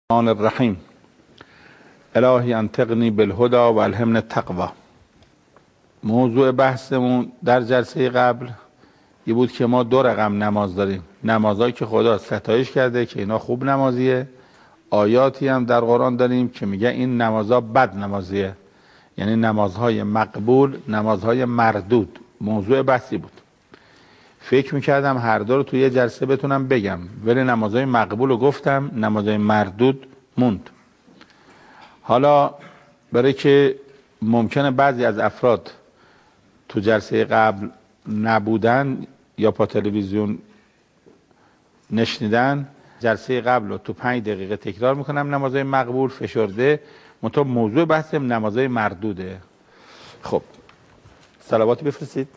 الرحمن الرحیم. الهی انطقنی بالهدی و الهمنی التقوی. موضوع بحثمون در جلسه قبل یه بود که ما 2 رقم نماز داریم، نمازهایی که خدا ستایش کرده که اینا خوب نمازیه، آیاتی هم در قرآن داریم که میگه این نمازها بد نمازیه، یعنی نمازهای مقبول، نمازهای مردود. موضوع بحثی بود. فکر میکردم هر دو رو توی یه جلسه بتونم بگم، ولی نمازهای مقبول رو گفتم، نمازهای مردود موند. حالا برای که ممکنه بعضی از افراد تو جلسه قبل نبودن یا پا تلویزیون نشنیدن، جلسه قبل رو تو 5 دقیقه تکرار میکنم. نمازهای مقبول فشرده، منتها موضوع بحثم نمازهای مردوده. خب صلواتی بفرستید.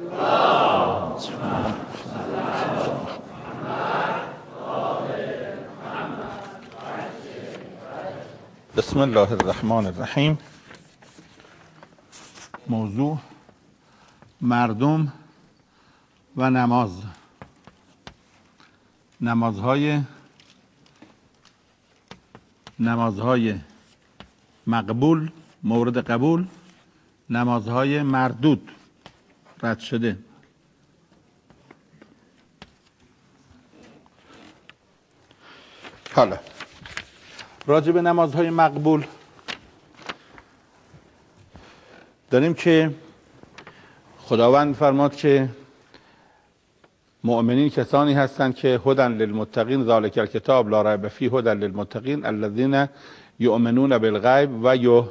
بسم الله الرحمن الرحیم. موضوع مردم و نمازهای مقبول مورد قبول، نمازهای مردود رد شده. حالا راجع به نمازهای مقبول داریم که خداوند فرماد که مؤمنین کسانی هستند که هدی للمتقین ذالک الکتاب لا ریب فیه هدی للمتقین الذین یؤمنون بالغیب و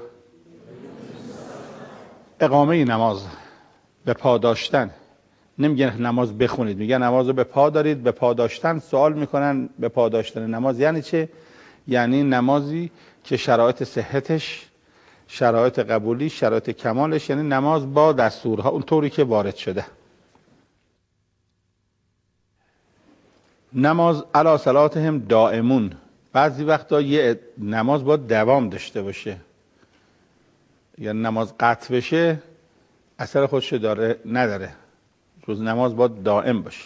اقامه نماز، به پا داشتن. نمیگن نماز بخونید، میگن نماز رو به پا دارید. به پا داشتن سوال میکنن به پا داشتن نماز یعنی چه؟ یعنی نمازی که شرایط صحتش، شرایط قبولی، شرایط کمالش، یعنی نماز با دستورها اونطوری که وارد شده. نماز علی صلاتهم دائمون. بعضی وقتا یه نماز با دوام داشته باشه، یا نماز قطع بشه اثر خودش نداره. روز نماز با دائم باشه.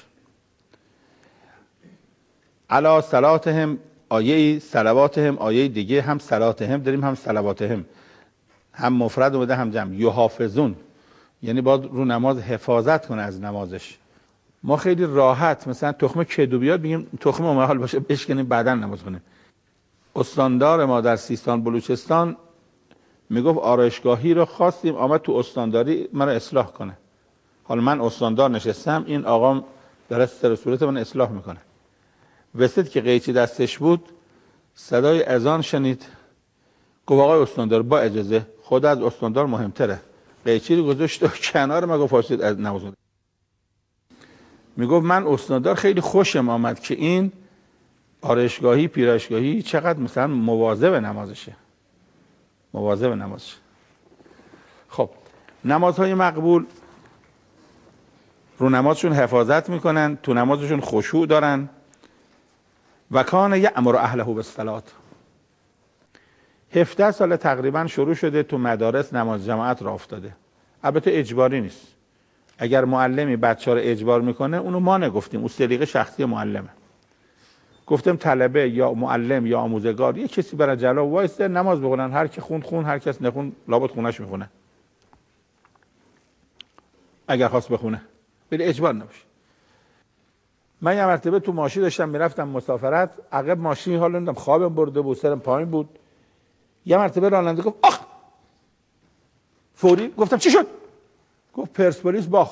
علی صلاتهم آیه صلواتهم، آیه دیگه هم صلاتهم داریم هم صلواتهم، هم مفرد اومده هم جمع. یحافظون یعنی باید رو نماز حفاظت کنه از نمازش. ما خیلی راحت مثلا تخمه کدو بیاد میگیم تخمه محال باشه بشکنیم بعداً نماز کنیم. استاندار ما در سیستان بلوچستان میگفت آرایشگاهی رو خواستیم، آمد تو استانداری من رو اصلاح کنه. حالا من استاندار نشستم، این آقام در سر صورت من اصلاح میکنه. وسط که قیچی دستش بود صدای اذان شنید، گفت آقای استاندار با اجازه، خود از استاندار مهمتره. قیچی رو گذاشت و کنار ما گفت فارسید از نماز. میگفت من استاندار خیلی خوشم آمد که این آرایشگاهی پیرایشگاهی چقدر مثلا مواظب نمازشه. خب نمازهای مقبول رو نمازشون حفاظت میکنن، تو نمازشون خشوع دارن. و کان یأمر اهله بالصلاة. 17 سال تقریبا شروع شده تو مدارس نماز جماعت را افتاده. البته اجباری نیست. اگر معلمی بچه رو اجبار میکنه اونو ما نگفتیم، اون سلیقه شخصی معلمه. گفتم طلبه یا معلم یا آموزگار یه کسی برای جلو وایسته نماز بخونن، هر کی خون، هر کس نخون لابد خونش میخونه اگر خواست بخونه، ولی اجبار نباشه. من یه مرتبه تو ماشین داشتم میرفتم مسافرت، عقب ماشین حالا نمیدونم خوابم برده بود، سرم پایین بود. یه مرتبه راننده گفت آخ، فوری گفتم چی شد؟ گفت پرسپولیس باخ.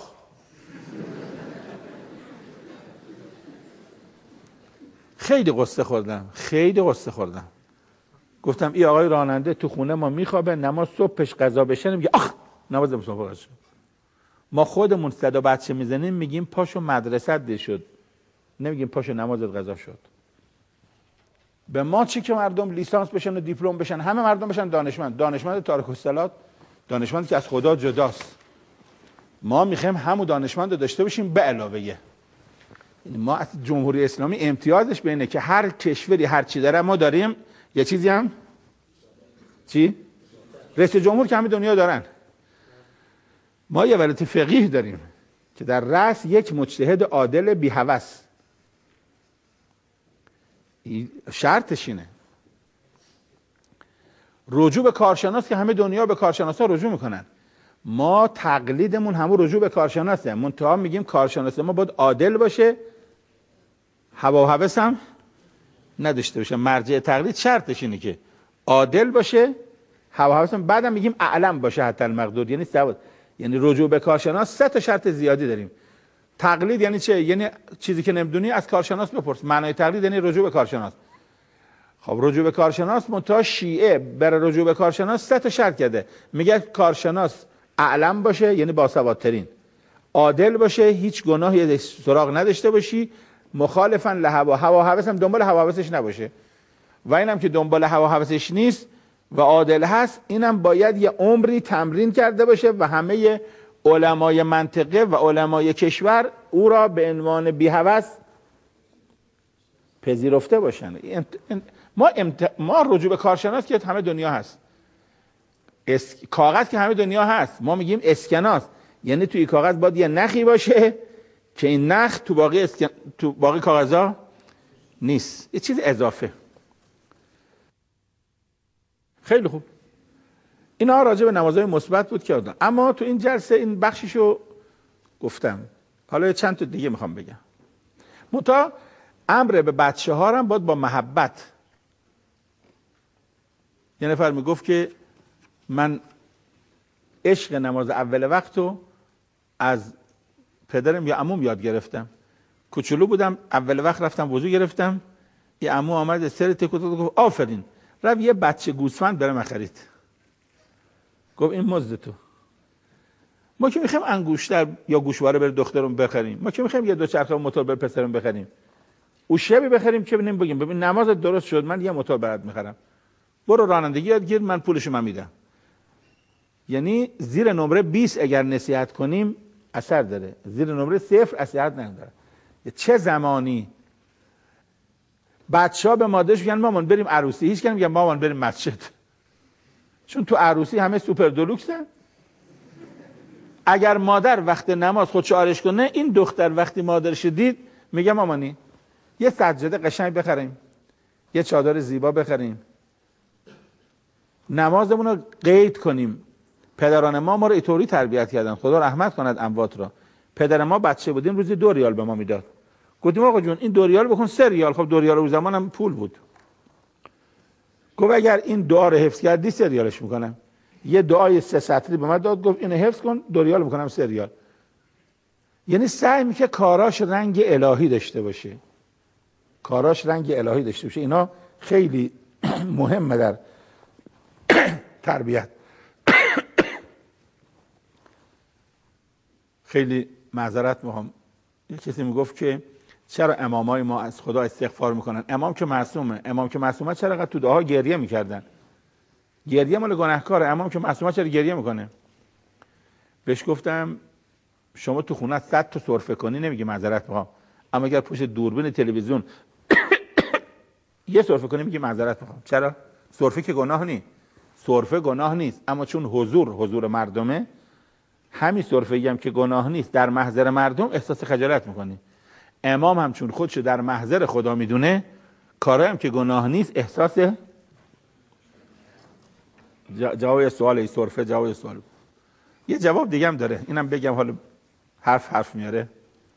خیلی قصه خوردم. گفتم این آقای راننده تو خونه ما میخوابه، نماز صبحش قضا بشه میگه آخ نماز مسافرت شد. ما خودمون صدا بچه میزنیم میگیم پاشو مدرسه ده شد، نمیگیم پاشو نمازت قضا شد. به ما چی که مردم لیسانس بشن و دیپلم بشن، همه مردم بشن دانشمند تارک الصلات، دانشمندی که از خدا جداست. ما میخوایم همون دانشمند رو داشته باشیم به علاوه. ما از جمهوری اسلامی امتیازش به اینه که هر کشوری هر چی داره ما داریم. یه چیزی هم چی؟ رئیس جمهور که همه دنیا دارن. ما یه ولایت فقیه داریم که در رأس یک مجتهد عادل بی‌هوس. شرطش اینه. رجوع به کارشناس که همه دنیا به کارشناسا رجوع میکنن، ما تقلیدمون همون رجوع به کارشناسه. منتها میگیم کارشناس ما باید عادل باشه، هوا و هوس هم نداشته باشه. مرجع تقلید شرطش اینه که عادل باشه، هوا و هوس هم. بعدم میگیم اعلم باشه حتی المقدور، یعنی سواد. یعنی رجوع به کارشناس 3 تا شرط زیادی داریم. تقلید یعنی چه؟ یعنی چیزی که نمیدونی از کارشناس بپرس. معنای تقلید یعنی رجوع به کارشناس. خب رجوع به کارشناس، منتها شیعه برای رجوع به کارشناس 3 تا شرط کرده. میگه کارشناس اعلم باشه، یعنی باسوادترین، عادل باشه، هیچ گناهی سراغ نداشته باشی، مخالفاً لهوا، هوا و هوس هم دنبال هوا و هوسش نباشه. و اینم که دنبال هوا و هوسش نیست و عادل هست، اینم باید یه عمری تمرین کرده باشه و همه علمای منطقه و علمای کشور او را به عنوان بی‌هوس پذیرفته باشن. ما رجوع به کارشناس که همه دنیا هست، کاغذ که همه دنیا هست، ما میگیم اسکناس، یعنی توی کاغذ باید یه نخی باشه که این نخ تو باقی کاغذها نیست، یه چیز اضافه. خیلی خوب، اینا راجع به نمازهای مثبت بود که آدم. اما تو این جلسه این بخشیشو گفتم، حالا چند تا دیگه میخوام بگم. منتها امر به بچه ها هم باید با محبت. یه نفر میگفت که من عشق نماز اول وقت رو از پدرم یا عموم یاد گرفتم. کوچولو بودم، اول وقت رفتم وضو گرفتم، یه عمو آمد سر تکو گفت آفرین، رفت یه بچه گوسفند برام خرید. گفت این مزد تو. ما که میخوایم انگشتر یا گوشواره بر دخترم بخریم، ما که میخوایم یه دوچرخه موتور بر پسرم بخریم، او شبی بخریم که ببینیم بگیم ببین نمازت درست شد، من یه موتور برات میخرم، برو رانندگی یاد گیر، من پولشو من میدم. یعنی زیر نمره 20 اگر نصیحت کنیم اثر داره، زیر نمره 0 اثر نداره. چه زمانی بچه‌ها به مادرش میگن مامان بریم عروسی، هیچ کی نمیگه مامان بریم مسجد، چون تو عروسی همه سوپر دلوکسن. اگر مادر وقت نماز خودشو آرش کنه، این دختر وقتی مادرش دید میگه مامانی یه سجاده قشنگ بخریم، یه چادر زیبا بخریم، نمازمون رو قید کنیم. پدران ما رو اینطوری تربیت کردن، خدا رحمت کند اموات را. پدر ما بچه بودیم روزی 2 ریال به ما میداد. گفتیم آقا جون این 2 ریال بکن 3 ریال. خب 2 ریال اون زمان هم پول بود. گفت اگر این دعا رو حفظ کردی 3 ریالش میکنم. یه دعای 3 سطری به من داد، گفت اینو حفظ کن 2 ریال میکنم 3 ریال. یعنی سعی میکنه کاراش رنگ الهی داشته باشه، کاراش رنگ الهی داشته باشه. اینا خیلی مهمه در تربیت. خیلی معذرت میخوام، یه کسی میگفت که چرا امامای ما از خدا استغفار میکنن؟ امام که معصومه. امام که معصومه چرا قد تو دعاها گریه میکردن؟ گریه مال گناهکاره. امام که معصومه چرا گریه میکنه؟ بهش گفتم شما تو خونه 100 تا سرفه کنی نمیگی معذرت میخوام، اما اگر پشت دوربین تلویزیون یه سرفه کنی میگی معذرت میخوام. چرا؟ سرفه که گناه نیست، سرفه گناه نیست، اما چون حضور مردمه، همین سرفه‌ای هم که گناه نیست در محضر مردم احساس خجالت میکنی. امام هم چون خودشو در محضر خدا میدونه، کارایی هم که گناه نیست احساس جواب سوال ای سرفه جواب سوال. یه جواب دیگه هم داره، اینم بگم حالا حرف میاره.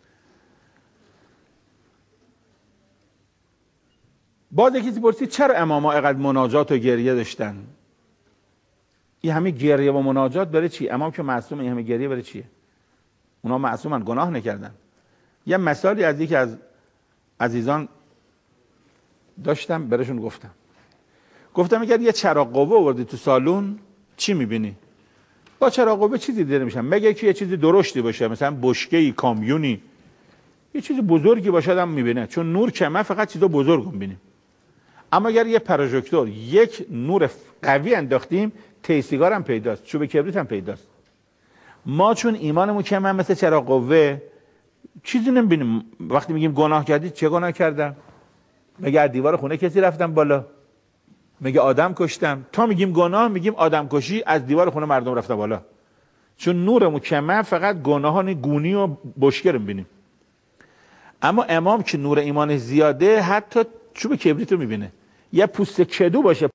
باز کسی پرسید چرا اماما اینقدر مناجات و گریه داشتن؟ این همه گریه و مناجات برای چی؟ امام که معصومه، این همه گریه برای چیه؟ اونا معصومن، گناه نکردن. یه مثالی از یکی از عزیزان داشتم براشون گفتم اگر یه چراغ قوه آوردی تو سالون چی میبینی؟ با چراغ قوه چیزی دیده میشن، مگه که یه چیزی درشتی باشه، مثلا بشکه‌ای، کامیونی، یه چیز بزرگی باشه آدم میبینه، چون نور کمه فقط چیزا بزرگ میبینیم. اما اگر یه پروژکتور یک نور قوی انداختیم، تیسیگار هم پیداست، چوب کبریت هم پیداست. ما چون ایمانمون کمه مثل چراغ قوه چیزی نمیبینیم. وقتی میگیم گناه کردی، چه گناه کردم؟ مگه از دیوار خونه کسی رفتم بالا؟ مگه آدم کشتم؟ تا میگیم گناه میگیم آدم کشی، از دیوار خونه مردم رفته بالا. چون نورمون کمه فقط گناهان گونی و بشکه رو میبینیم. اما امام که نور ایمان زیاده، حتی چوب کبریت رو میبینه. یه پوست کدو باشه